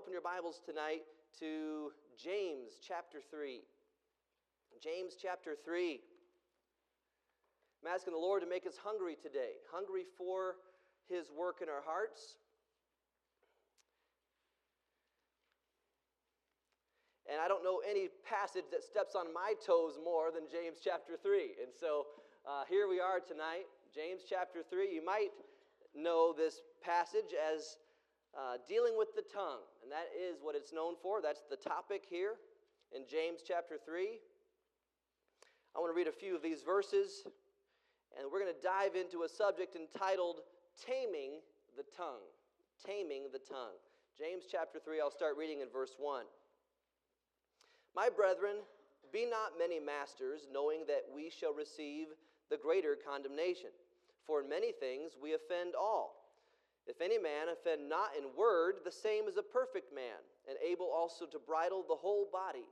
open your Bibles tonight to James chapter 3. James chapter 3. I'm asking the Lord to make us hungry today, hungry for His work in our hearts. And I don't know any passage that steps on my toes more than James chapter 3. And so here we are tonight, James chapter 3. You might know this passage as dealing with the tongue. And that is what it's known for. That's the topic here in James chapter 3. I want to read a few of these verses. And we're going to dive into a subject entitled Taming the Tongue. Taming the tongue. James chapter 3, I'll start reading in verse 1. My brethren, be not many masters, knowing that we shall receive the greater condemnation. For in many things we offend all. If any man offend not in word, the same is a perfect man, and able also to bridle the whole body.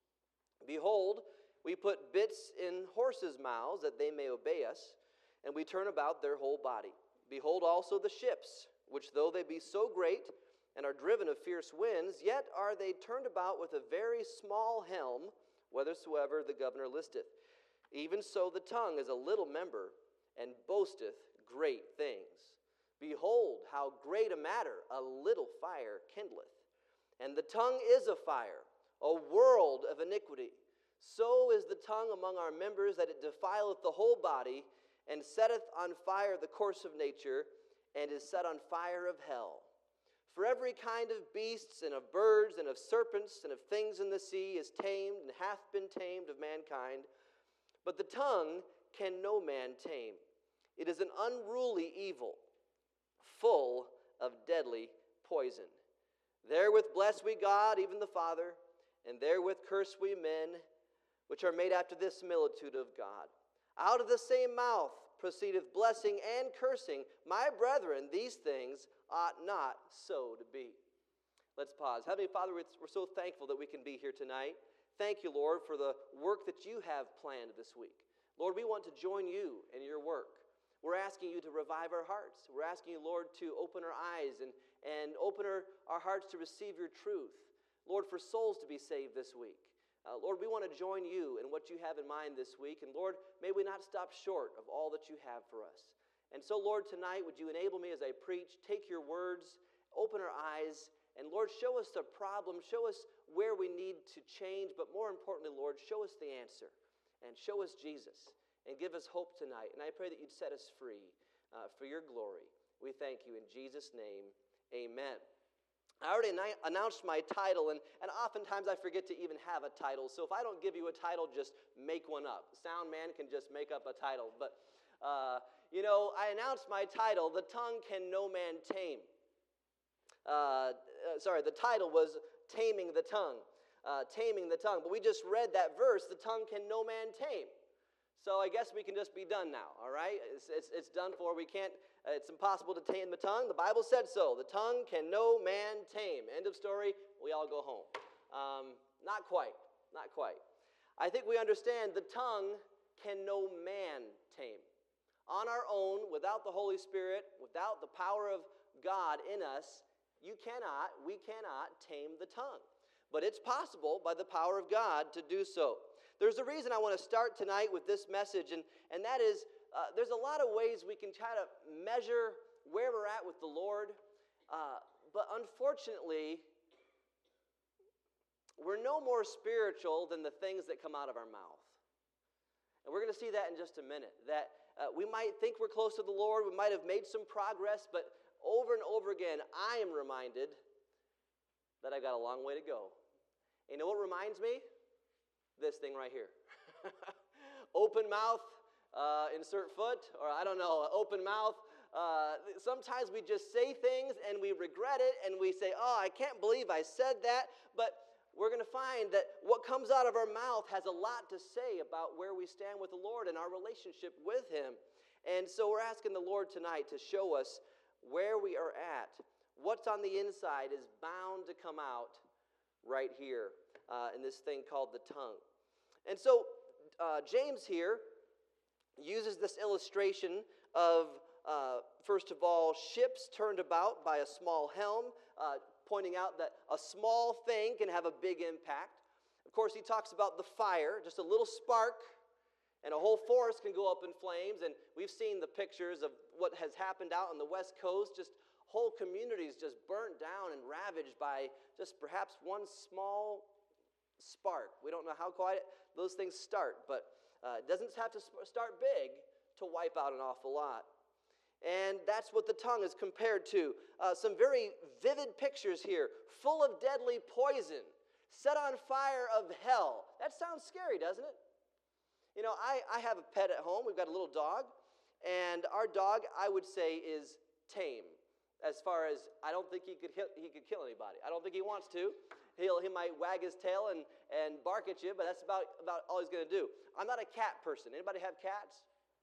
Behold, we put bits in horses' mouths, that they may obey us, and we turn about their whole body. Behold also the ships, which though they be so great, and are driven of fierce winds, yet are they turned about with a very small helm, whithersoever the governor listeth. Even so the tongue is a little member, and boasteth great things. Behold, how great a matter a little fire kindleth. And the tongue is a fire, a world of iniquity. So is the tongue among our members, that it defileth the whole body, and setteth on fire the course of nature, and is set on fire of hell. For every kind of beasts, and of birds, and of serpents, and of things in the sea is tamed, and hath been tamed of mankind. But the tongue can no man tame. It is an unruly evil, full of deadly poison. Therewith bless we God, even the Father, and therewith curse we men, which are made after this similitude of God. Out of the same mouth proceedeth blessing and cursing. My brethren, these things ought not so to be. Let's pause. Heavenly Father, we're so thankful that we can be here tonight. Thank you, Lord, for the work that you have planned this week. Lord, we want to join you in your work. We're asking you to revive our hearts. We're asking you, Lord, to open our eyes and open our hearts to receive your truth. Lord, for souls to be saved this week. Lord, we want to join you in what you have in mind this week. And Lord, may we not stop short of all that you have for us. And so, Lord, tonight, would you enable me as I preach, take your words, open our eyes, and Lord, show us the problem, show us where we need to change, but more importantly, Lord, show us the answer, and show us Jesus, and give us hope tonight. And I pray that you'd set us free for your glory. We thank you in Jesus' name, amen. I already announced my title, and oftentimes I forget to even have a title. So if I don't give you a title, just make one up. Sound man can just make up a title. But, I announced my title, The Tongue Can No Man Tame. The title was Taming the Tongue. Taming the tongue. But we just read that verse, the tongue can no man tame. So I guess we can just be done now, all right? It's done for. We can't, it's impossible to tame the tongue. The Bible said so. The tongue can no man tame. End of story. We all go home. Not quite. I think we understand the tongue can no man tame. On our own, without the Holy Spirit, without the power of God in us, we cannot tame the tongue. But it's possible by the power of God to do so. There's a reason I want to start tonight with this message, and that is there's a lot of ways we can try to measure where we're at with the Lord, but unfortunately, we're no more spiritual than the things that come out of our mouth. And we're going to see that in just a minute, that we might think we're close to the Lord, we might have made some progress, but over and over again, I am reminded that I got a long way to go. You know what reminds me? This thing right here. Open mouth, insert foot, or I don't know, open mouth. Sometimes we just say things and we regret it and we say, oh, I can't believe I said that. But we're going to find that what comes out of our mouth has a lot to say about where we stand with the Lord and our relationship with Him. And so we're asking the Lord tonight to show us where we are at. What's on the inside is bound to come out right here in this thing called the tongue. And so James here uses this illustration of, first of all, ships turned about by a small helm. pointing out that a small thing can have a big impact. Of course, he talks about the fire, just a little spark, and a whole forest can go up in flames. And we've seen the pictures of what has happened out on the West Coast, just whole communities just burnt down and ravaged by just perhaps one small spark. We don't know how quiet those things start, but it doesn't have to start big to wipe out an awful lot. And that's what the tongue is compared to. Some very vivid pictures here, full of deadly poison, set on fire of hell. That sounds scary, doesn't it? You know, I have a pet at home. We've got a little dog, and our dog, I would say, is tame. As far as, I don't think he could kill anybody. I don't think he wants to. He might wag his tail and bark at you, but that's about all he's going to do. I'm not a cat person. Anybody have cats?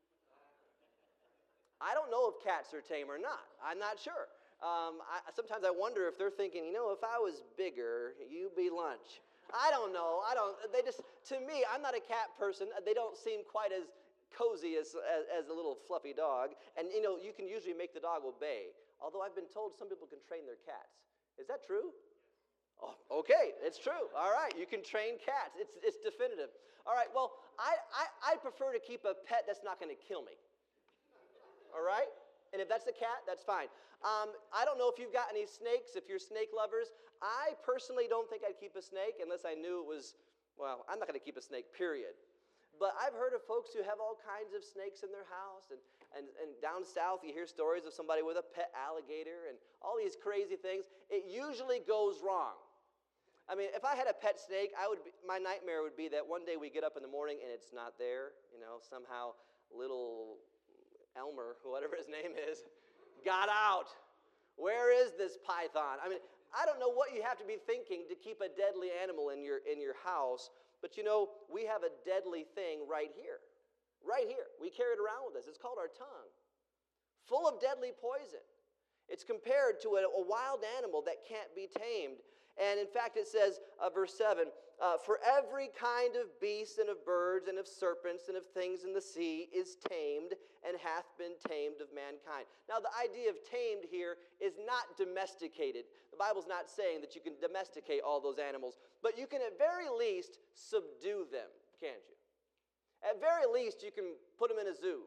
I don't know if cats are tame or not. I'm not sure. Sometimes I wonder if they're thinking, you know, if I was bigger, you'd be lunch. I don't know. To me, I'm not a cat person. They don't seem quite as cozy as a little fluffy dog. And, you know, you can usually make the dog obey. Although I've been told some people can train their cats. Is that true? Oh, okay, it's true. All right, you can train cats. It's definitive. All right, well, I prefer to keep a pet that's not going to kill me. All right? And if that's a cat, that's fine. I don't know if you've got any snakes, if you're snake lovers. I personally don't think I'd keep a snake unless I knew it was, well, I'm not going to keep a snake, period. But I've heard of folks who have all kinds of snakes in their house. And down south, you hear stories of somebody with a pet alligator and all these crazy things. It usually goes wrong. I mean, if I had a pet snake, my nightmare would be that one day we get up in the morning and it's not there. You know, somehow little Elmer, whatever his name is, got out. Where is this python? I mean, I don't know what you have to be thinking to keep a deadly animal in your house, but you know, we have a deadly thing right here. Right here. We carry it around with us. It's called our tongue. Full of deadly poison. It's compared to a wild animal that can't be tamed. And in fact, it says, verse 7, for every kind of beast and of birds and of serpents and of things in the sea is tamed and hath been tamed of mankind. Now, the idea of tamed here is not domesticated. The Bible's not saying that you can domesticate all those animals, but you can at very least subdue them, can't you? At very least, you can put them in a zoo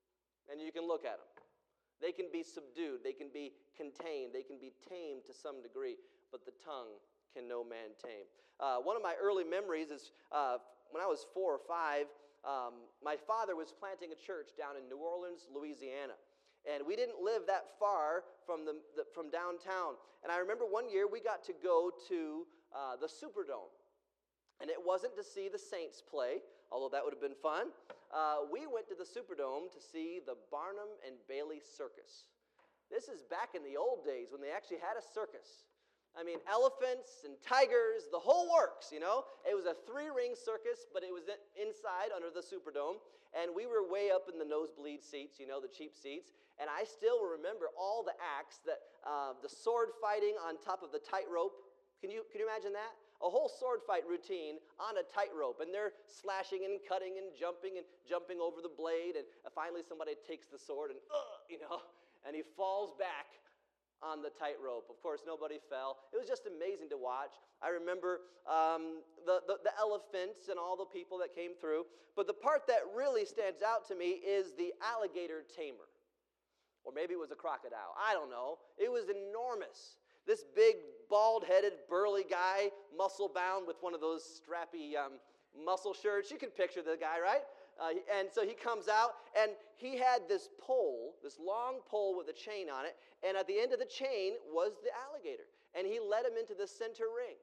and you can look at them. They can be subdued. They can be contained. They can be tamed to some degree, but the tongue can no man tame. One of my early memories is when I was 4 or 5, my father was planting a church down in New Orleans, Louisiana. And we didn't live that far from downtown. And I remember one year we got to go to the Superdome. And it wasn't to see the Saints play, although that would have been fun. We went to the Superdome to see the Barnum and Bailey Circus. This is back in the old days when they actually had a circus. I mean, elephants and tigers, the whole works, you know. It was a 3-ring circus, but it was inside under the Superdome. And we were way up in the nosebleed seats, you know, the cheap seats. And I still remember all the acts, the sword fighting on top of the tightrope. Can you imagine that? A whole sword fight routine on a tightrope, and they're slashing and cutting and jumping over the blade, and finally somebody takes the sword and and he falls back on the tightrope. Of course, nobody fell. It was just amazing to watch. I remember the elephants and all the people that came through, but the part that really stands out to me is the alligator tamer, or maybe it was a crocodile. I don't know. It was enormous. This big, bald-headed, burly guy, muscle-bound with one of those strappy muscle shirts. You can picture the guy, right? And so he comes out, and he had this pole, this long pole with a chain on it, and at the end of the chain was the alligator. And he led him into the center ring.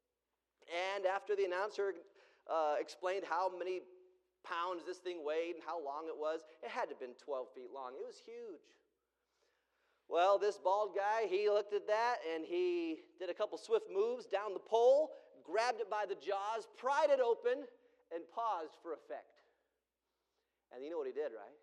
And after the announcer explained how many pounds this thing weighed and how long it was, it had to have been 12 feet long. It was huge. Well, this bald guy, he looked at that, and he did a couple swift moves down the pole, grabbed it by the jaws, pried it open, and paused for effect. And you know what he did, right?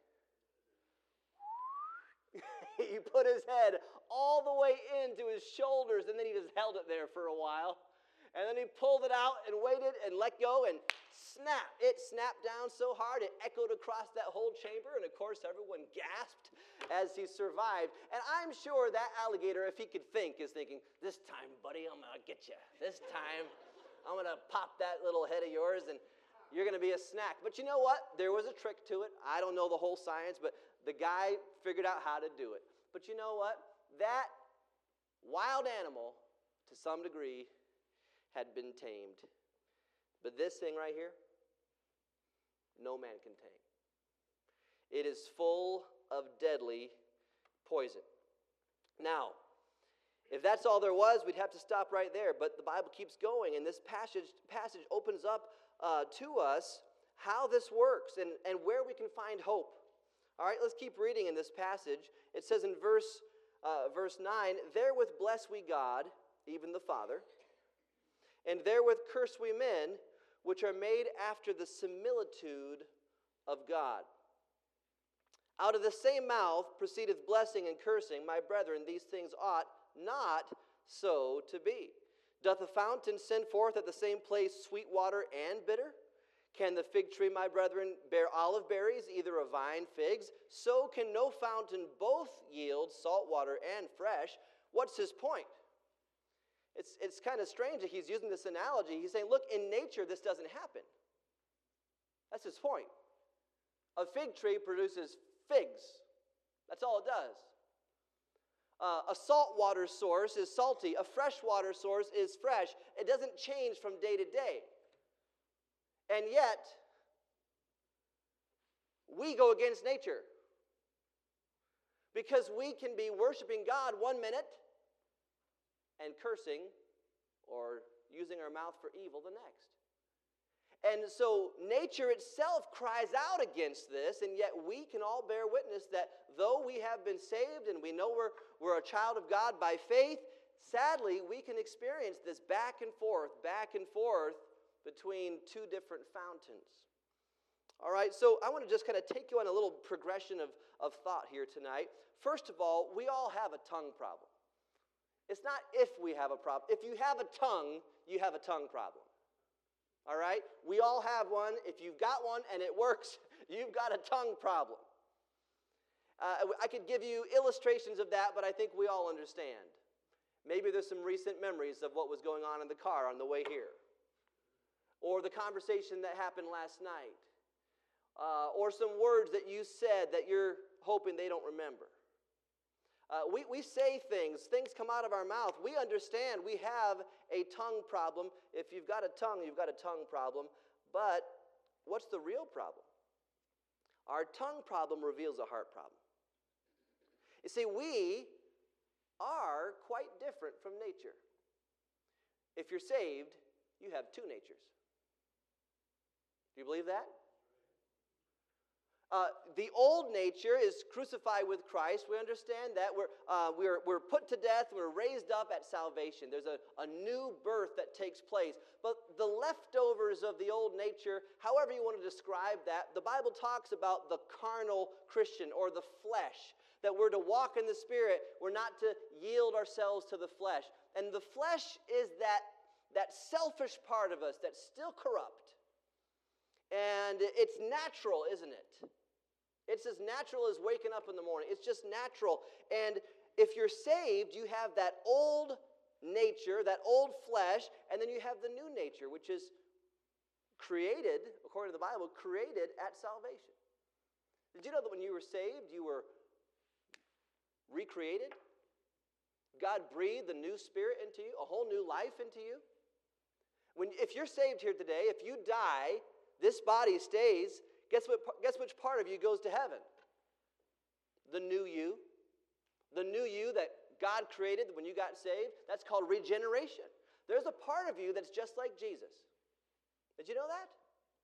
He put his head all the way into his shoulders, and then he just held it there for a while. And then he pulled it out and waited and let go and snap. It snapped down so hard it echoed across that whole chamber. And of course, everyone gasped as he survived. And I'm sure that alligator, if he could think, is thinking, this time, buddy, I'm going to get you. This time, I'm going to pop that little head of yours and you're going to be a snack. But you know what? There was a trick to it. I don't know the whole science, but the guy figured out how to do it. But you know what? That wild animal, to some degree, had been tamed. But this thing right here, no man can tame. It is full of deadly poison. Now, if that's all there was, we'd have to stop right there. But the Bible keeps going, and this passage opens up to us how this works and where we can find hope. All right, let's keep reading in this passage. It says in verse 9, "Therewith bless we God, even the Father, and therewith curse we men, which are made after the similitude of God. Out of the same mouth proceedeth blessing and cursing. My brethren, these things ought not so to be. Doth a fountain send forth at the same place sweet water and bitter? Can the fig tree, my brethren, bear olive berries, either a vine figs? So can no fountain both yield salt water and fresh." What's his point? It's kind of strange that he's using this analogy. He's saying, look, in nature, this doesn't happen. That's his point. A fig tree produces figs. That's all it does. A saltwater source is salty. A freshwater source is fresh. It doesn't change from day to day. And yet, we go against nature. Because we can be worshiping God one minute and cursing or using our mouth for evil the next. And so nature itself cries out against this, and yet we can all bear witness that though we have been saved and we know we're a child of God by faith, sadly we can experience this back and forth between two different fountains. All right, so I want to just kind of take you on a little progression of thought here tonight. First of all, we all have a tongue problem. It's not if we have a problem. If you have a tongue, you have a tongue problem. All right? We all have one. If you've got one and it works, you've got a tongue problem. I could give you illustrations of that, but I think we all understand. Maybe there's some recent memories of what was going on in the car on the way here. Or the conversation that happened last night. Or some words that you said that you're hoping they don't remember. We say things come out of our mouth. We understand we have a tongue problem. If you've got a tongue, you've got a tongue problem. But what's the real problem? Our tongue problem reveals a heart problem. You see, we are quite different from nature. If you're saved, you have two natures. Do you believe that? The old nature is crucified with Christ. We understand that. We're put to death. We're raised up at salvation. There's a new birth that takes place. But the leftovers of the old nature, however you want to describe that, the Bible talks about the carnal Christian or the flesh, that we're to walk in the Spirit. We're not to yield ourselves to the flesh. And the flesh is that selfish part of us that's still corrupt. And it's natural, isn't it? It's as natural as waking up in the morning. It's just natural. And if you're saved, you have that old nature, that old flesh, and then you have the new nature, which is created, according to the Bible, created at salvation. Did you know that when you were saved, you were recreated? God breathed a new spirit into you, a whole new life into you. If you're saved here today, if you die, this body stays. Guess which part of you goes to heaven? The new you. The new you that God created when you got saved. That's called regeneration. There's a part of you that's just like Jesus. Did you know that?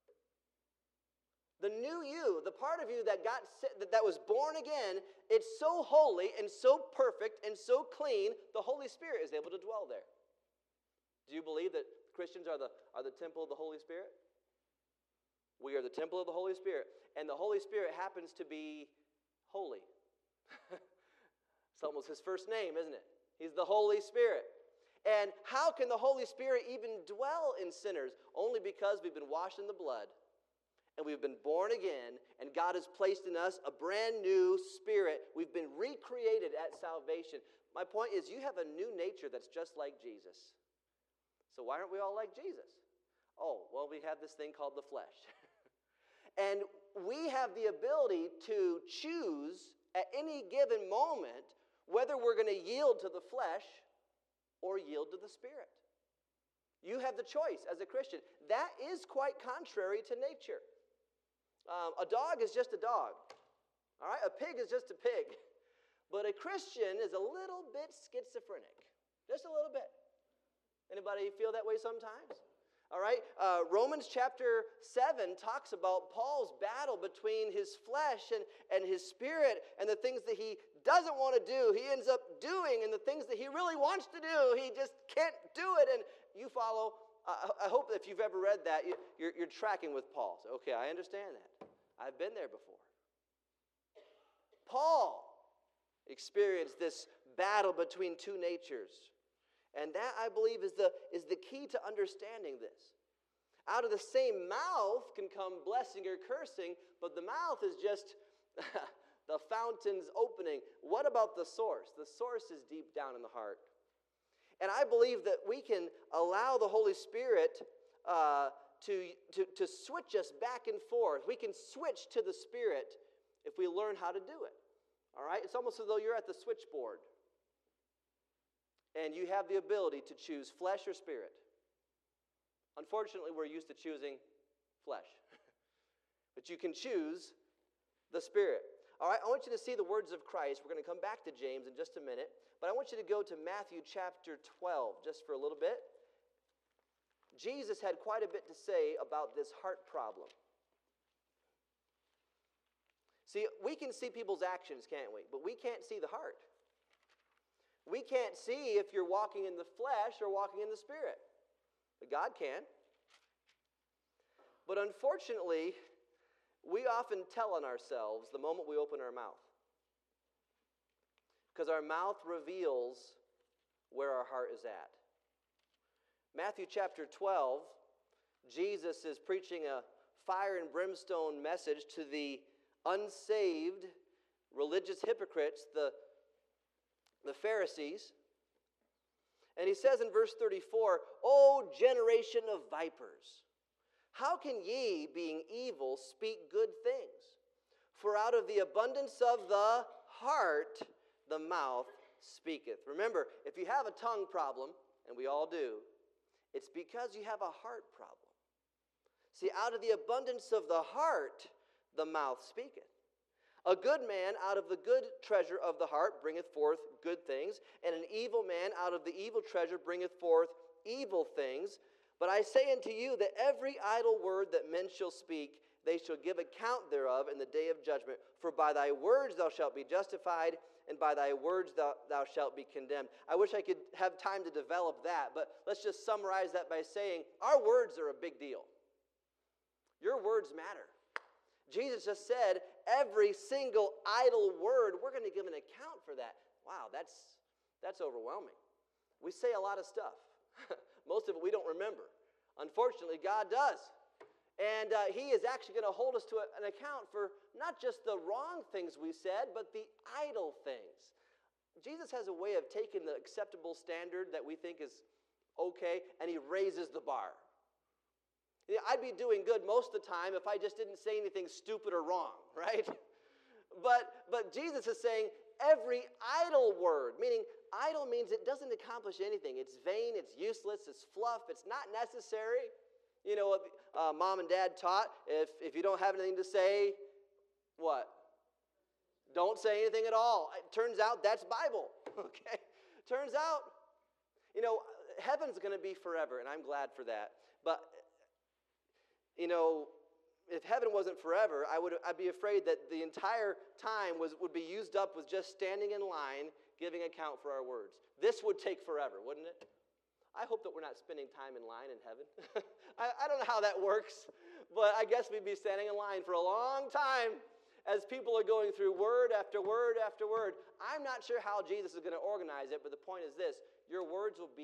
The new you, the part of you that was born again, it's so holy and so perfect and so clean, the Holy Spirit is able to dwell there. Do you believe that Christians are the temple of the Holy Spirit? We are the temple of the Holy Spirit. And the Holy Spirit happens to be holy. It's almost his first name, isn't it? He's the Holy Spirit. And how can the Holy Spirit even dwell in sinners? Only because we've been washed in the blood and we've been born again, and God has placed in us a brand new spirit. We've been recreated at salvation. My point is, you have a new nature that's just like Jesus. So why aren't we all like Jesus? Oh, well, we have this thing called the flesh. And we have the ability to choose at any given moment whether we're going to yield to the flesh or yield to the Spirit. You have the choice as a Christian. That is quite contrary to nature. A dog is just a dog. All right? A pig is just a pig. But a Christian is a little bit schizophrenic. Just a little bit. Anybody feel that way sometimes? All right? Romans chapter 7 talks about Paul's battle between his flesh and his spirit and the things that he doesn't want to do. He ends up doing, and the things that he really wants to do, he just can't do it. And you follow. I hope if you've ever read that, you're tracking with Paul. So, okay, I understand that. I've been there before. Paul experienced this battle between two natures. And that, I believe, is the key to understanding this. Out of the same mouth can come blessing or cursing, but the mouth is just the fountain's opening. What about the source? The source is deep down in the heart. And I believe that we can allow the Holy Spirit to switch us back and forth. We can switch to the Spirit if we learn how to do it. All right? It's almost as though you're at the switchboard. And you have the ability to choose flesh or spirit. Unfortunately, we're used to choosing flesh. But you can choose the Spirit. All right, I want you to see the words of Christ. We're going to come back to James in just a minute. But I want you to go to Matthew chapter 12 just for a little bit. Jesus had quite a bit to say about this heart problem. See, we can see people's actions, can't we? But we can't see the heart. We can't see if you're walking in the flesh or walking in the Spirit. But God can. But unfortunately, we often tell on ourselves the moment we open our mouth. Because our mouth reveals where our heart is at. Matthew chapter 12, Jesus is preaching a fire and brimstone message to the unsaved religious hypocrites, the Pharisees. And he says in verse 34, "O generation of vipers, how can ye, being evil, speak good things? For out of the abundance of the heart, the mouth speaketh." Remember, if you have a tongue problem, and we all do, it's because you have a heart problem. See, out of the abundance of the heart, the mouth speaketh. A good man out of the good treasure of the heart bringeth forth good things, and an evil man out of the evil treasure bringeth forth evil things. But I say unto you that every idle word that men shall speak, they shall give account thereof in the day of judgment. For by thy words thou shalt be justified, and by thy words thou shalt be condemned. I wish I could have time to develop that, but let's just summarize that by saying our words are a big deal. Your words matter. Jesus just said every single idle word, we're going to give an account for that. Wow, that's overwhelming. We say a lot of stuff. Most of it we don't remember. Unfortunately, God does. And he is actually going to hold us to an account for not just the wrong things we said, but the idle things. Jesus has a way of taking the acceptable standard that we think is okay, and he raises the bar. I'd be doing good most of the time if I just didn't say anything stupid or wrong, right? But Jesus is saying every idle word, meaning idle means it doesn't accomplish anything. It's vain, it's useless, it's fluff, it's not necessary. You know what mom and dad taught? If you don't have anything to say, what? Don't say anything at all. It turns out that's Bible, okay? Turns out, heaven's going to be forever, and I'm glad for that. But if heaven wasn't forever, I'd be afraid that the entire time would be used up with just standing in line, giving account for our words. This would take forever, wouldn't it? I hope that we're not spending time in line in heaven. I don't know how that works, but I guess we'd be standing in line for a long time as people are going through word after word after word. I'm not sure how Jesus is going to organize it, but the point is this: your words will be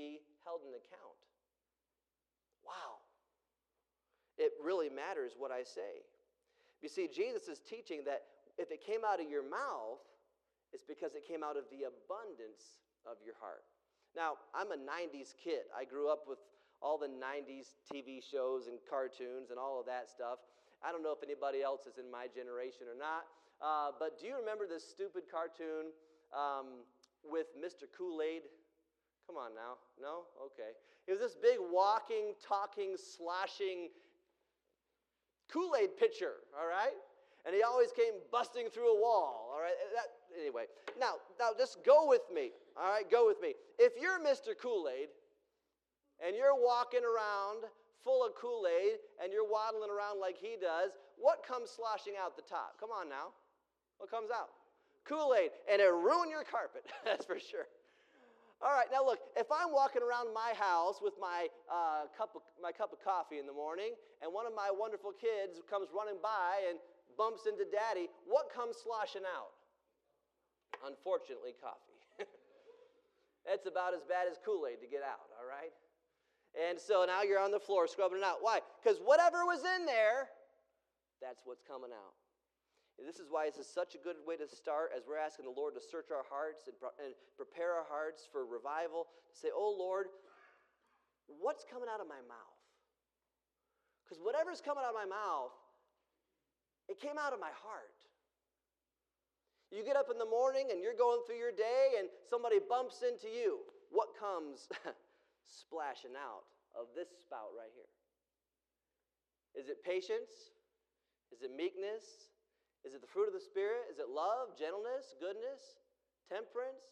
held an account. Wow. It really matters what I say. You see, Jesus is teaching that if it came out of your mouth, it's because it came out of the abundance of your heart. Now, I'm a 90s kid. I grew up with all the 90s TV shows and cartoons and all of that stuff. I don't know if anybody else is in my generation or not, but do you remember this stupid cartoon with Mr. Kool-Aid? Come on now. No? Okay. It was this big walking, talking, sloshing Kool-Aid pitcher, all right? And he always came busting through a wall, all right? Anyway, now just go with me, all right? Go with me. If you're Mr. Kool-Aid and you're walking around full of Kool-Aid and you're waddling around like he does, what comes sloshing out the top? Come on now. What comes out? Kool-Aid, and it'll ruin your carpet, that's for sure. All right, now look, if I'm walking around my house with my cup of coffee in the morning, and one of my wonderful kids comes running by and bumps into Daddy, what comes sloshing out? Unfortunately, coffee. That's about as bad as Kool-Aid to get out, all right? And so now you're on the floor scrubbing it out. Why? Because whatever was in there, that's what's coming out. And this is why this is such a good way to start as we're asking the Lord to search our hearts and prepare our hearts for revival. To say, oh Lord, what's coming out of my mouth? Because whatever's coming out of my mouth, it came out of my heart. You get up in the morning and you're going through your day and somebody bumps into you. What comes splashing out of this spout right here? Is it patience? Is it meekness? Is it the fruit of the Spirit? Is it love, gentleness, goodness, temperance?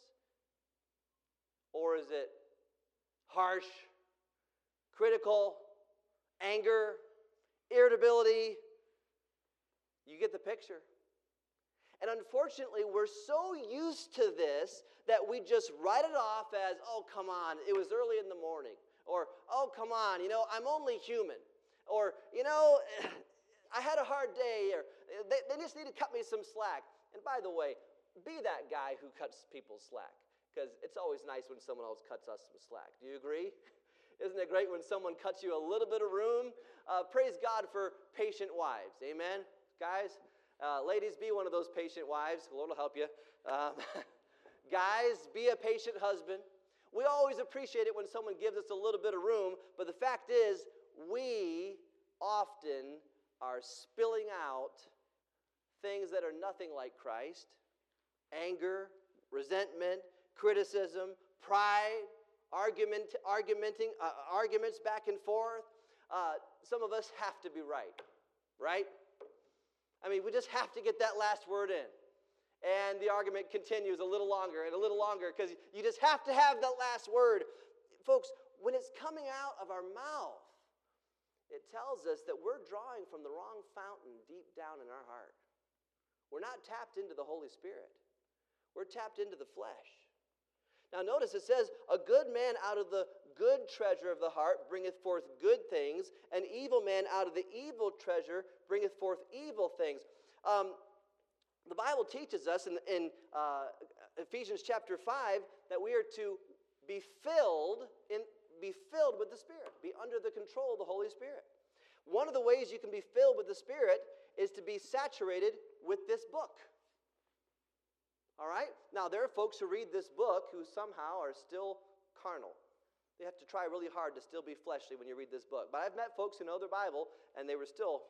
Or is it harsh, critical, anger, irritability? You get the picture. And unfortunately, we're so used to this that we just write it off as, oh, come on, it was early in the morning. Or, oh, come on, I'm only human. Or, I had a hard day, or they just need to cut me some slack. And by the way, be that guy who cuts people slack, because it's always nice when someone else cuts us some slack. Do you agree? Isn't it great when someone cuts you a little bit of room? Praise God for patient wives. Amen? Guys, ladies, be one of those patient wives. The Lord will help you. Guys, be a patient husband. We always appreciate it when someone gives us a little bit of room, but the fact is, we often are spilling out things that are nothing like Christ. Anger, resentment, criticism, pride, arguments back and forth. Some of us have to be right? I mean, we just have to get that last word in. And the argument continues a little longer and a little longer because you just have to have that last word. Folks, when it's coming out of our mouth, it tells us that we're drawing from the wrong fountain deep down in our heart. We're not tapped into the Holy Spirit. We're tapped into the flesh. Now notice it says, a good man out of the good treasure of the heart bringeth forth good things. An evil man out of the evil treasure bringeth forth evil things. The Bible teaches us in Ephesians chapter 5 that we are to be filled with the Spirit, be under the control of the Holy Spirit. One of the ways you can be filled with the Spirit is to be saturated with this book. All right? Now, there are folks who read this book who somehow are still carnal. They have to try really hard to still be fleshly when you read this book. But I've met folks who know their Bible, and they were still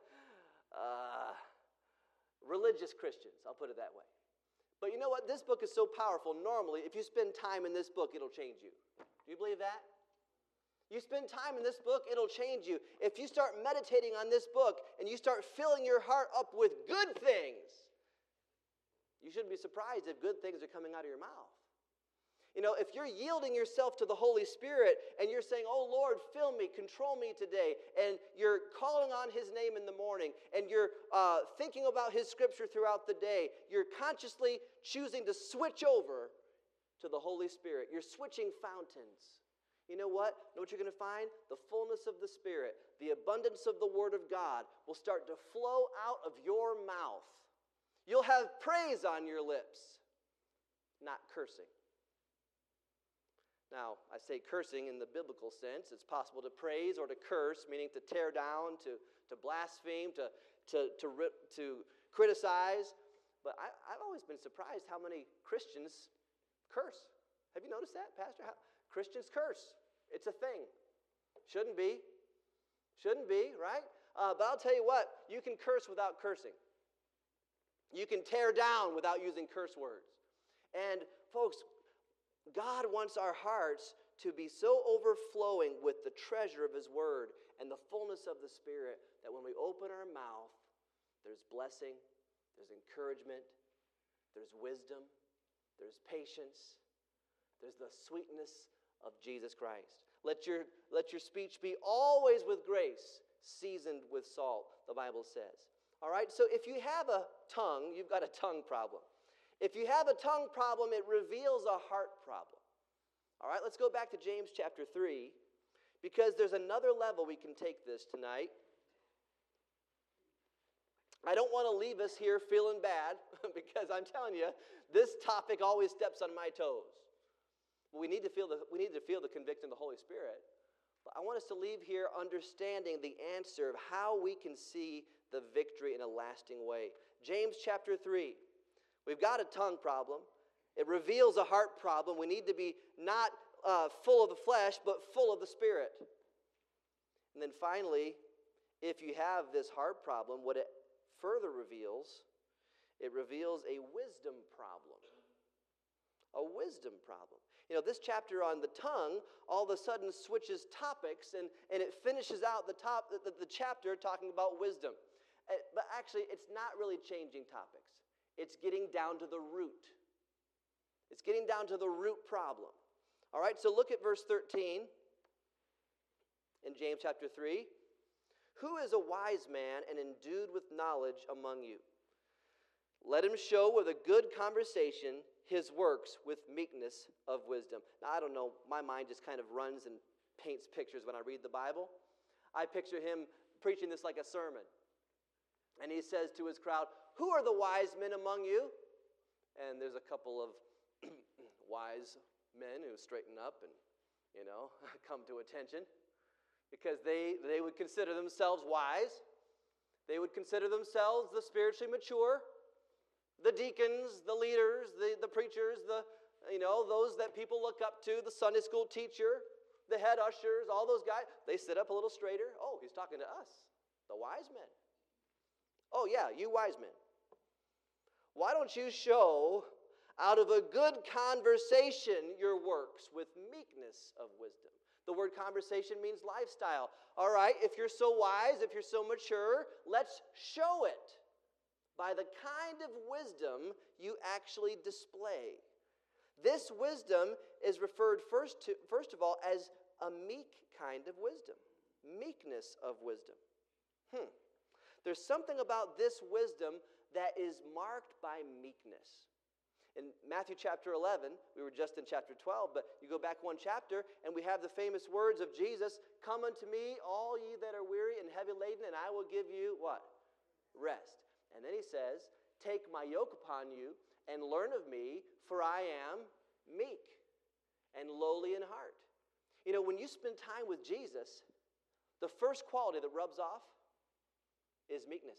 religious Christians, I'll put it that way. But you know what? This book is so powerful. Normally, if you spend time in this book, it'll change you. Do you believe that? You spend time in this book, it'll change you. If you start meditating on this book and you start filling your heart up with good things, you shouldn't be surprised if good things are coming out of your mouth. If you're yielding yourself to the Holy Spirit and you're saying, oh Lord, fill me, control me today, and you're calling on His name in the morning, and you're thinking about His scripture throughout the day, you're consciously choosing to switch over to the Holy Spirit. You're switching fountains. You know what? Know what you're going to find? The fullness of the Spirit, the abundance of the Word of God will start to flow out of your mouth. You'll have praise on your lips, not cursing. Now, I say cursing in the biblical sense. It's possible to praise or to curse, meaning to tear down, to blaspheme, to criticize. But I've always been surprised how many Christians curse. Have you noticed that, Pastor? Christians curse. It's a thing. Shouldn't be. Shouldn't be, right? But I'll tell you what, you can curse without cursing. You can tear down without using curse words. And folks, God wants our hearts to be so overflowing with the treasure of His Word and the fullness of the Spirit that when we open our mouth, there's blessing, there's encouragement, there's wisdom, there's patience, there's the sweetness of Jesus Christ. Let your speech be always with grace, seasoned with salt, the Bible says. All right, so if you have a tongue, you've got a tongue problem. If you have a tongue problem, it reveals a heart problem. All right, let's go back to James chapter 3, because there's another level we can take this tonight. I don't want to leave us here feeling bad, because I'm telling you, this topic always steps on my toes. We need to feel the conviction of the Holy Spirit. But I want us to leave here understanding the answer of how we can see the victory in a lasting way. James chapter 3. We've got a tongue problem. It reveals a heart problem. We need to be not full of the flesh, but full of the Spirit. And then finally, if you have this heart problem, what it further reveals, it reveals a wisdom problem. A wisdom problem. You know, this chapter on the tongue all of a sudden switches topics, and it finishes out the chapter talking about wisdom. But actually, it's not really changing topics. It's getting down to the root. It's getting down to the root problem. All right, so look at verse 13 in James chapter 3. Who is a wise man and endued with knowledge among you? Let him show with a good conversation his works with meekness of wisdom. Now, I don't know, my mind just kind of runs and paints pictures when I read the Bible. I picture him preaching this like a sermon. And he says to his crowd, who are the wise men among you? And there's a couple of wise men who straighten up and, come to attention. Because they would consider themselves wise. They would consider themselves the spiritually mature. The deacons, the leaders, the preachers, those that people look up to, the Sunday school teacher, the head ushers, all those guys, they sit up a little straighter. Oh, he's talking to us, the wise men. Oh, yeah, you wise men. Why don't you show out of a good conversation your works with meekness of wisdom? The word conversation means lifestyle. All right, if you're so wise, if you're so mature, let's show it by the kind of wisdom you actually display. This wisdom is referred first of all as a meek kind of wisdom. Meekness of wisdom. There's something about this wisdom that is marked by meekness. In Matthew chapter 11, we were just in chapter 12, but you go back one chapter, and we have the famous words of Jesus, come unto me, all ye that are weary and heavy laden, and I will give you what? Rest. And then he says, take my yoke upon you, and learn of me, for I am meek and lowly in heart. You know, when you spend time with Jesus, the first quality that rubs off is meekness.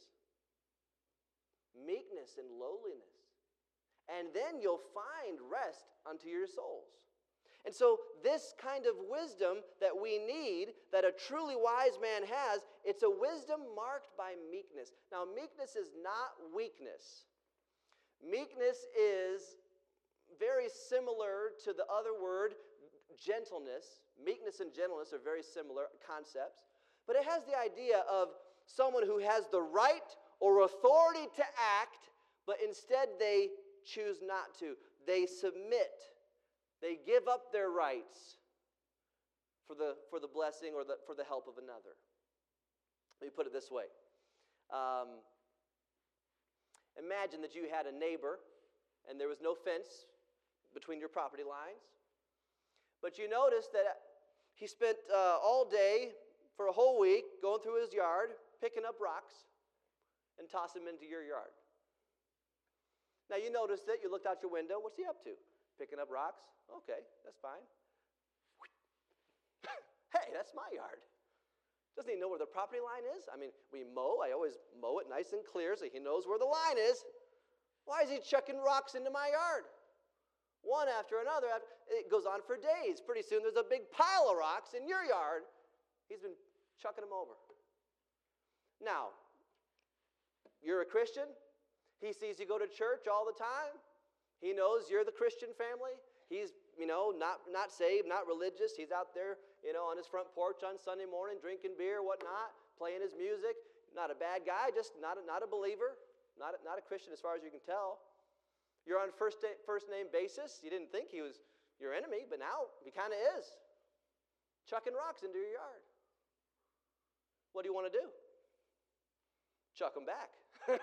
Meekness and lowliness. And then you'll find rest unto your souls. And so this kind of wisdom that we need, that a truly wise man has, it's a wisdom marked by meekness. Now, meekness is not weakness. Meekness is very similar to the other word, gentleness. Meekness and gentleness are very similar concepts. But it has the idea of someone who has the right or authority to act, but instead they choose not to. They submit. They give up their rights for the blessing or for the help of another. Let me put it this way. Imagine that you had a neighbor and there was no fence between your property lines. But you noticed that he spent all day for a whole week going through his yard, picking up rocks, and tossing them into your yard. Now you noticed that, you looked out your window, what's he up to? Picking up rocks? Okay, that's fine. That's my yard. Doesn't he know where the property line is? I mean, we mow. I always mow it nice and clear so he knows where the line is. Why is he chucking rocks into my yard? One after another. It goes on for days. Pretty soon there's a big pile of rocks in your yard. He's been chucking them over. Now, you're a Christian. He sees you go to church all the time. He knows you're the Christian family. He's, not saved, not religious. He's out there, on his front porch on Sunday morning, drinking beer, whatnot, playing his music. Not a bad guy, just not a believer, not a Christian as far as you can tell. You're on first name basis. You didn't think he was your enemy, but now he kind of is. Chucking rocks into your yard. What do you want to do? Chuck them back.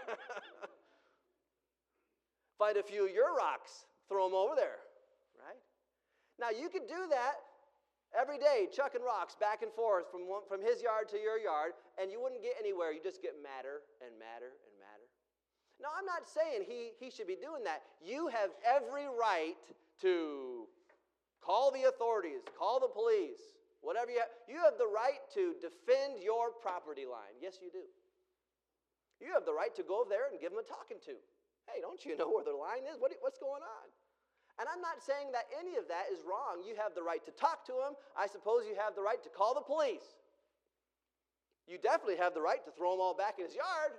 Find a few of your rocks, throw them over there, right? Now you could do that every day, chucking rocks back and forth from his yard to your yard, and you wouldn't get anywhere. You just get madder and madder and madder. Now I'm not saying he should be doing that. You have every right to call the authorities, call the police, whatever you have. You have the right to defend your property line. Yes, you do. You have the right to go over there and give them a talking to. Hey, don't you know where the line is? What's going on? And I'm not saying that any of that is wrong. You have the right to talk to him. I suppose you have the right to call the police. You definitely have the right to throw them all back in his yard.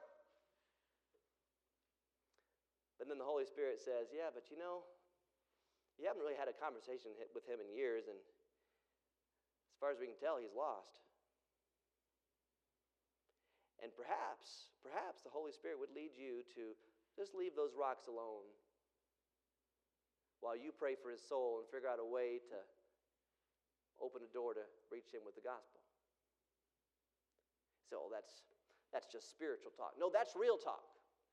But then the Holy Spirit says, yeah, but you haven't really had a conversation with him in years, and as far as we can tell, he's lost. And perhaps the Holy Spirit would lead you to just leave those rocks alone while you pray for his soul and figure out a way to open a door to reach him with the gospel. So that's just spiritual talk. No, that's real talk.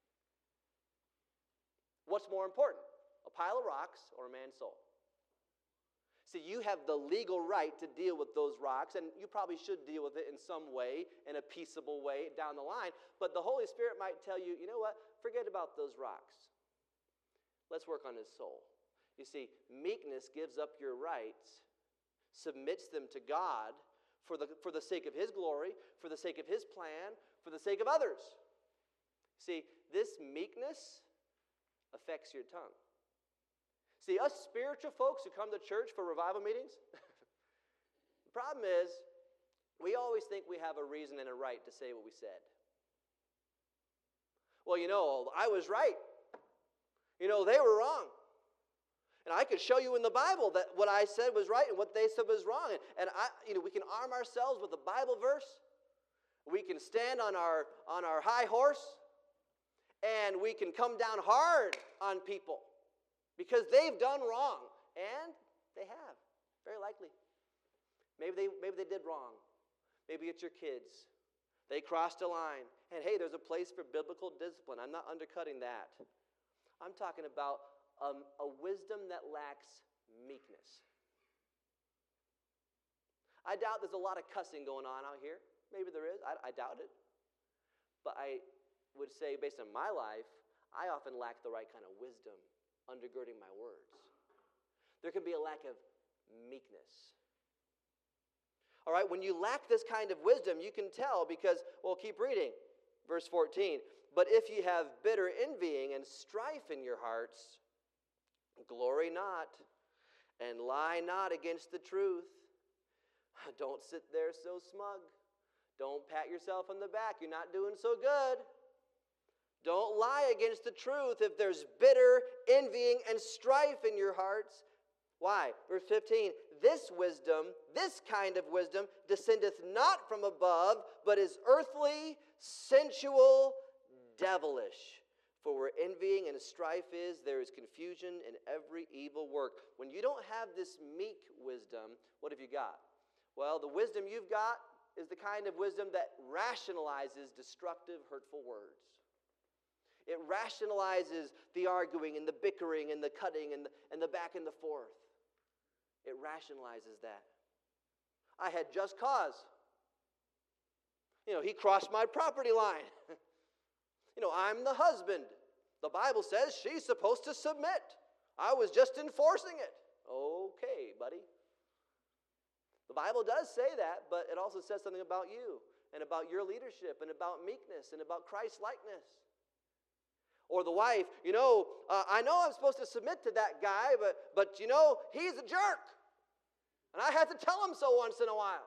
What's more important, a pile of rocks or a man's soul? See, you have the legal right to deal with those rocks, and you probably should deal with it in some way, in a peaceable way down the line. But the Holy Spirit might tell you, you know what? Forget about those rocks. Let's work on his soul. You see, meekness gives up your rights, submits them to God for the sake of his glory, for the sake of his plan, for the sake of others. See, this meekness affects your tongue. See, us spiritual folks who come to church for revival meetings, the problem is we always think we have a reason and a right to say what we said. Well, I was right. They were wrong. And I could show you in the Bible that what I said was right and what they said was wrong. And we can arm ourselves with a Bible verse. We can stand on our high horse, and we can come down hard on people because they've done wrong. And they have, very likely. Maybe they did wrong. Maybe it's your kids. They crossed a line. And hey, there's a place for biblical discipline. I'm not undercutting that. I'm talking about a wisdom that lacks meekness. I doubt there's a lot of cussing going on out here. Maybe there is. I doubt it. But I would say, based on my life, I often lack the right kind of wisdom undergirding my words. There can be a lack of meekness. All right, when you lack this kind of wisdom, you can tell because, keep reading. Verse 14. But if you have bitter envying and strife in your hearts, glory not and lie not against the truth. Don't sit there so smug. Don't pat yourself on the back. You're not doing so good. Don't lie against the truth if there's bitter envying and strife in your hearts. Why? Verse 15, this wisdom, this kind of wisdom, descendeth not from above, but is earthly, sensual, devilish. For where envying and strife is, there is confusion in every evil work. When you don't have this meek wisdom, what have you got? Well, the wisdom you've got is the kind of wisdom that rationalizes destructive, hurtful words. It rationalizes the arguing and the bickering and the cutting and the back and the forth. It rationalizes that. I had just cause. He crossed my property line. I'm the husband. The Bible says she's supposed to submit. I was just enforcing it. Okay, buddy. The Bible does say that, but it also says something about you and about your leadership and about meekness and about Christ-likeness. Or the wife, I know I'm supposed to submit to that guy, but he's a jerk. And I have to tell him so once in a while.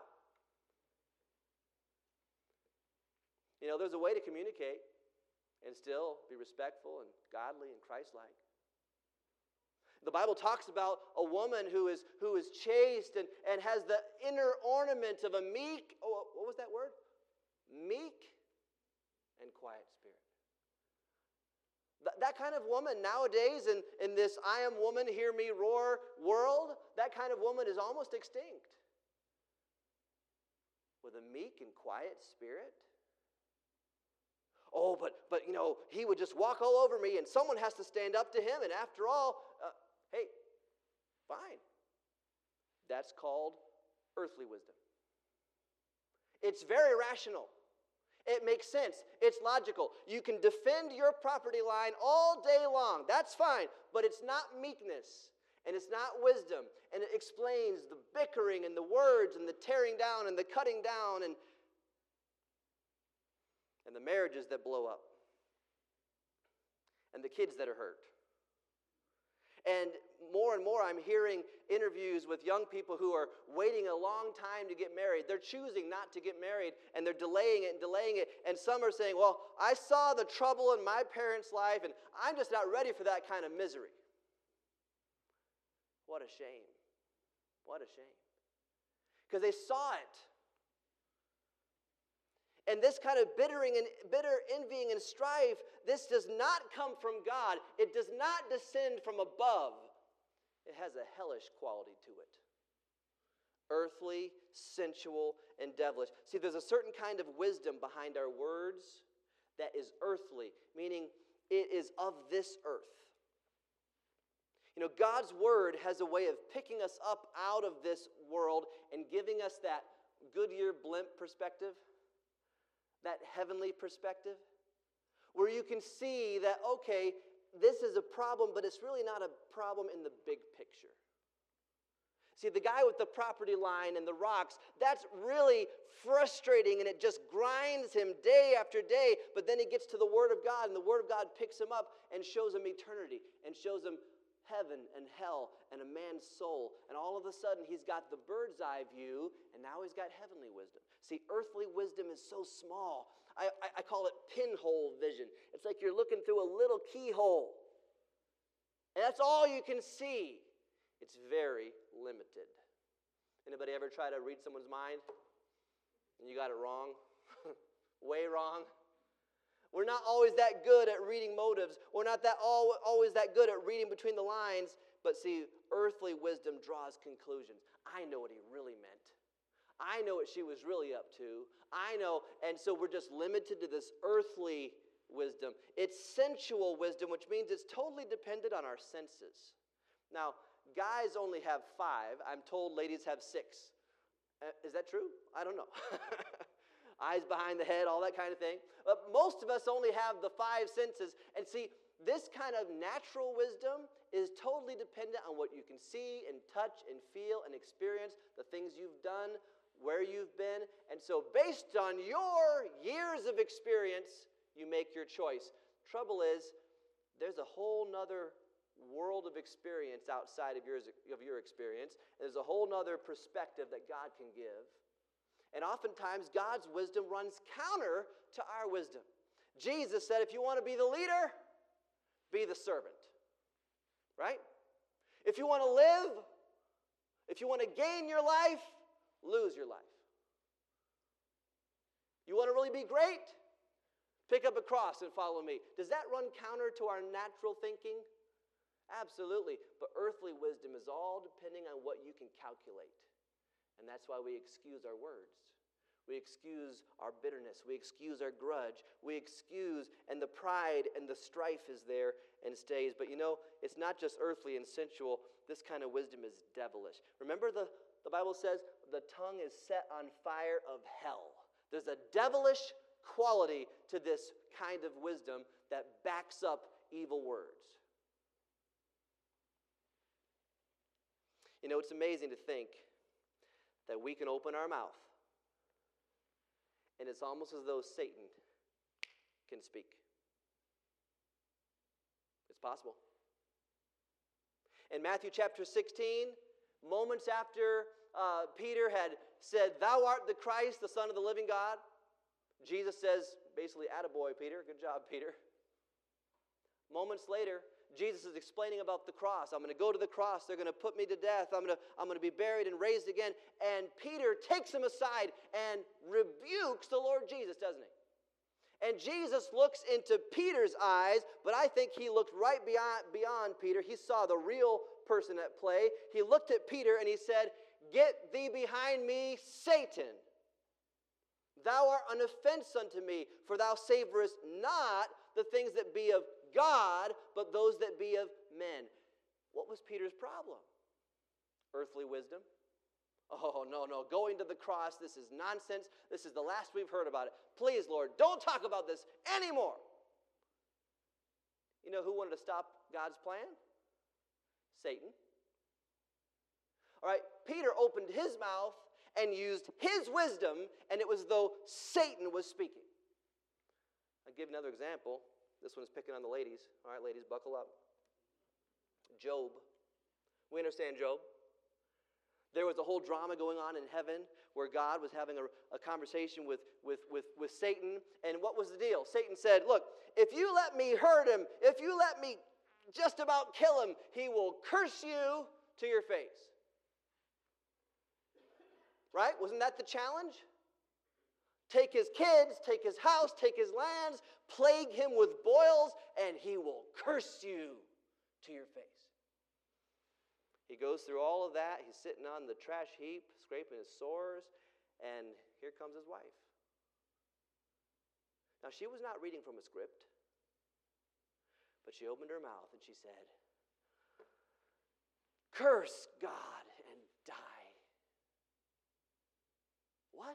There's a way to communicate and still be respectful and godly and Christ-like. The Bible talks about a woman who is chaste and has the inner ornament of a meek, what was that word? Meek and quiet spirit. That kind of woman nowadays in this I am woman, hear me roar world, that kind of woman is almost extinct. With a meek and quiet spirit. Oh, but he would just walk all over me and someone has to stand up to him. And after all, hey, fine. That's called earthly wisdom. It's very rational. It makes sense. It's logical. You can defend your property line all day long. That's fine. But it's not meekness. And it's not wisdom. And it explains the bickering and the words and the tearing down and the cutting down and the marriages that blow up. And the kids that are hurt. And more I'm hearing interviews with young people who are waiting a long time to get married. They're choosing not to get married, and they're delaying it. And some are saying, well, I saw the trouble in my parents' life, and I'm just not ready for that kind of misery. What a shame. What a shame. Because they saw it. And this kind of bitter envying and strife, this does not come from God. It does not descend from above. It has a hellish quality to it. Earthly, sensual, and devilish. See, there's a certain kind of wisdom behind our words that is earthly, meaning it is of this earth. God's word has a way of picking us up out of this world and giving us that Goodyear blimp perspective. That heavenly perspective, where you can see that, okay, this is a problem, but it's really not a problem in the big picture. See, the guy with the property line and the rocks, that's really frustrating, and it just grinds him day after day, but then he gets to the Word of God, and the Word of God picks him up and shows him eternity, and shows him heaven and hell and a man's soul. And all of a sudden, he's got the bird's eye view, and now he's got heavenly wisdom. See, earthly wisdom is so small. I call it pinhole vision. It's like you're looking through a little keyhole. And that's all you can see. It's very limited. Anybody ever try to read someone's mind? And you got it wrong? Way wrong? We're not always that good at reading motives. We're not always that good at reading between the lines. But see, earthly wisdom draws conclusions. I know what he really meant. I know what she was really up to. I know. And so we're just limited to this earthly wisdom. It's sensual wisdom, which means it's totally dependent on our senses. Now, guys only have 5. I'm told ladies have 6. Is that true? I don't know. Eyes behind the head, all that kind of thing. But most of us only have the 5 senses. And see, this kind of natural wisdom is totally dependent on what you can see and touch and feel and experience, the things you've done, where you've been. And so based on your years of experience, you make your choice. Trouble is, there's a whole nother world of experience outside of your experience. There's a whole nother perspective that God can give. And oftentimes, God's wisdom runs counter to our wisdom. Jesus said, if you want to be the leader, be the servant. Right? If you want to live, if you want to gain your life, lose your life. You want to really be great? Pick up a cross and follow me. Does that run counter to our natural thinking? Absolutely. But earthly wisdom is all depending on what you can calculate. And that's why we excuse our words. We excuse our bitterness. We excuse our grudge. We excuse, and the pride and the strife is there and stays. But it's not just earthly and sensual. This kind of wisdom is devilish. Remember the Bible says the tongue is set on fire of hell. There's a devilish quality to this kind of wisdom that backs up evil words. It's amazing to think that we can open our mouth, and it's almost as though Satan can speak. It's possible. In Matthew chapter 16, moments after Peter had said, "Thou art the Christ, the Son of the living God," Jesus says, basically, "Attaboy, Peter. Good job, Peter." Moments later, Jesus is explaining about the cross. I'm going to go to the cross. They're going to put me to death. I'm going to be buried and raised again. And Peter takes him aside and rebukes the Lord Jesus, doesn't he? And Jesus looks into Peter's eyes, but I think he looked right beyond Peter. He saw the real person at play. He looked at Peter and he said, "Get thee behind me, Satan. Thou art an offense unto me, for thou savorest not the things that be of God, but those that be of men." What was Peter's problem? Earthly wisdom. Oh, no, going to the cross, this is nonsense. This is the last we've heard about it. Please, Lord, don't talk about this anymore. You know who wanted to stop God's plan? Satan. All right, Peter opened his mouth and used his wisdom, and it was as though Satan was speaking. I'll give another example. This one's picking on the ladies. All right, ladies, buckle up. Job. We understand Job. There was a whole drama going on in heaven where God was having a conversation with Satan. And what was the deal? Satan said, "Look, if you let me hurt him, if you let me just about kill him, he will curse you to your face." Right? Wasn't that the challenge? Take his kids, take his house, take his lands, plague him with boils, and he will curse you to your face. He goes through all of that. He's sitting on the trash heap, scraping his sores, and here comes his wife. Now, she was not reading from a script, but she opened her mouth and she said, "Curse God and die." What?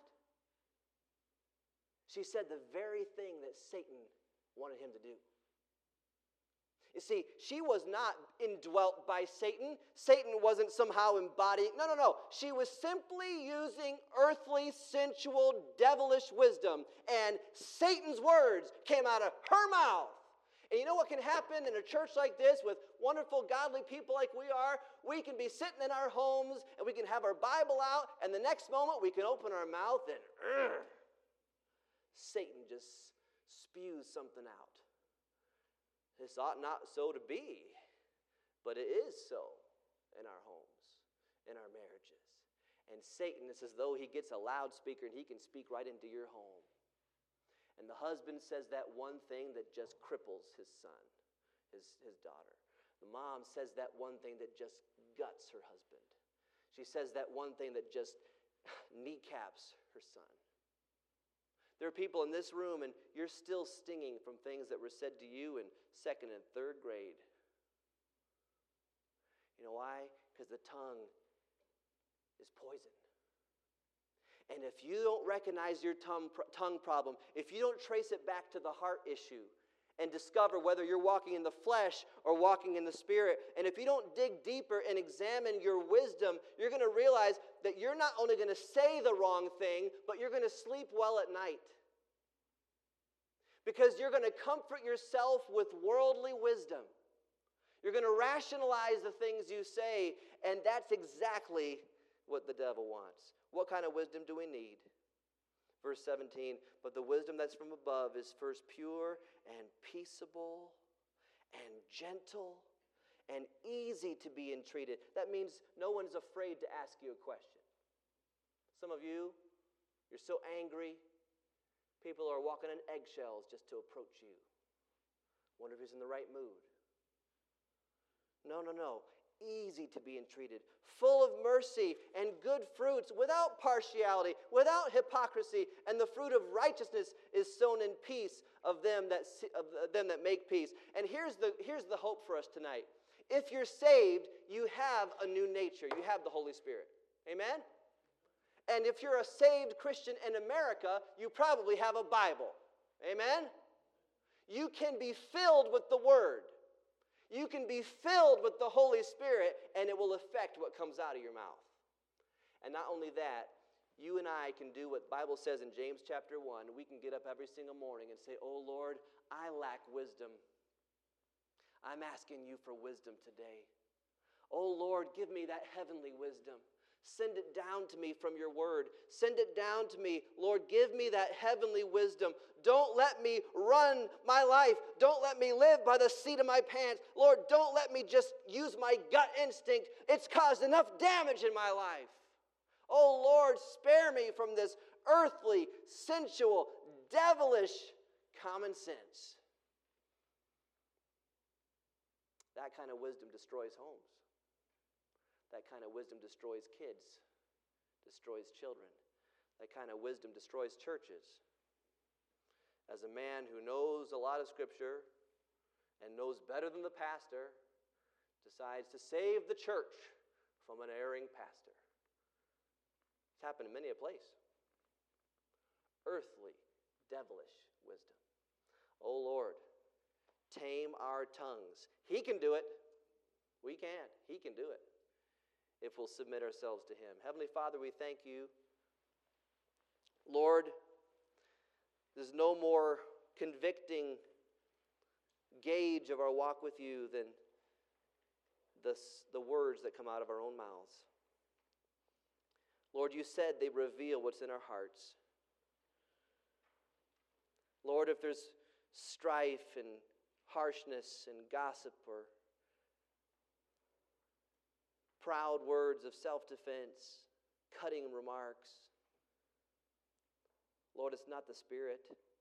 She said the very thing that Satan wanted him to do. You see, she was not indwelt by Satan. Satan wasn't somehow embodying. No. She was simply using earthly, sensual, devilish wisdom. And Satan's words came out of her mouth. And you know what can happen in a church like this with wonderful, godly people like we are? We can be sitting in our homes and we can have our Bible out, and the next moment we can open our mouth and Satan just spews something out. This ought not so to be, but it is so in our homes, in our marriages. And Satan, it's as though he gets a loudspeaker and he can speak right into your home. And the husband says that one thing that just cripples his son, his daughter. The mom says that one thing that just guts her husband. She says that one thing that just kneecaps her son. There are people in this room, and you're still stinging from things that were said to you in 2nd and 3rd grade. You know why? Because the tongue is poison. And if you don't recognize your tongue problem, if you don't trace it back to the heart issue and discover whether you're walking in the flesh or walking in the Spirit, and if you don't dig deeper and examine your wisdom, you're going to realize that you're not only going to say the wrong thing, but you're going to sleep well at night. Because you're going to comfort yourself with worldly wisdom. You're going to rationalize the things you say, and that's exactly what the devil wants. What kind of wisdom do we need? Verse 17, "But the wisdom that's from above is first pure and peaceable and gentle and easy to be entreated." That means no one's afraid to ask you a question. Some of you, you're so angry, people are walking on eggshells just to approach you. Wonder if he's in the right mood. No. Easy to be entreated, full of mercy and good fruits, without partiality, without hypocrisy, and the fruit of righteousness is sown in peace of them that make peace. And here's the hope for us tonight. If you're saved, you have a new nature. You have the Holy Spirit. Amen? And if you're a saved Christian in America, you probably have a Bible. Amen? You can be filled with the Word. You can be filled with the Holy Spirit, and it will affect what comes out of your mouth. And not only that, you and I can do what the Bible says in James chapter 1. We can get up every single morning and say, oh Lord, I lack wisdom. I'm asking you for wisdom today. Oh Lord, give me that heavenly wisdom. Send it down to me from your word. Send it down to me. Lord, give me that heavenly wisdom. Don't let me run my life. Don't let me live by the seat of my pants. Lord, don't let me just use my gut instinct. It's caused enough damage in my life. Oh Lord, spare me from this earthly, sensual, devilish common sense. That kind of wisdom destroys homes. That kind of wisdom destroys kids, destroys children. That kind of wisdom destroys churches. As a man who knows a lot of Scripture and knows better than the pastor, decides to save the church from an erring pastor. It's happened in many a place. Earthly, devilish wisdom. Oh Lord, tame our tongues. He can do it. We can't. He can do it if we'll submit ourselves to Him. Heavenly Father, we thank you. Lord, there's no more convicting gauge of our walk with you than the words that come out of our own mouths. Lord, you said they reveal what's in our hearts. Lord, if there's strife and harshness and gossip or proud words of self-defense, cutting remarks, Lord, it's not the Spirit.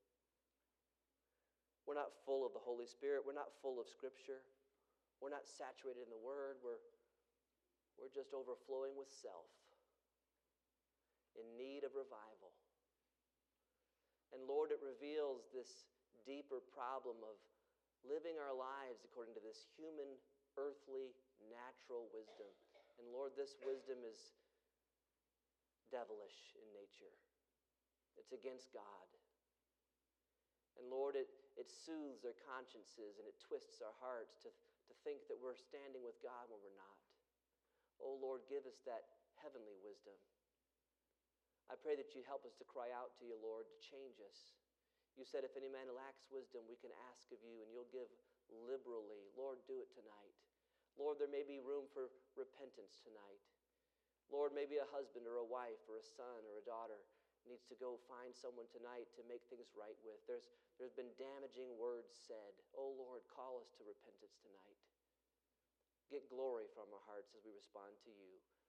We're not full of the Holy Spirit. We're not full of Scripture. We're not saturated in the Word. We're just overflowing with self, in need of revival. And Lord, it reveals this deeper problem of living our lives according to this human, earthly, natural wisdom. And Lord, this wisdom is devilish in nature. It's against God. And Lord, it soothes our consciences and it twists our hearts to think that we're standing with God when we're not. Oh Lord, give us that heavenly wisdom. I pray that you help us to cry out to you, Lord, to change us. You said if any man lacks wisdom, we can ask of you and you'll give liberally. Lord, do it tonight. Lord, there may be room for repentance tonight. Lord, maybe a husband or a wife or a son or a daughter needs to go find someone tonight to make things right with. There's been damaging words said. Oh Lord, call us to repentance tonight. Get glory from our hearts as we respond to you.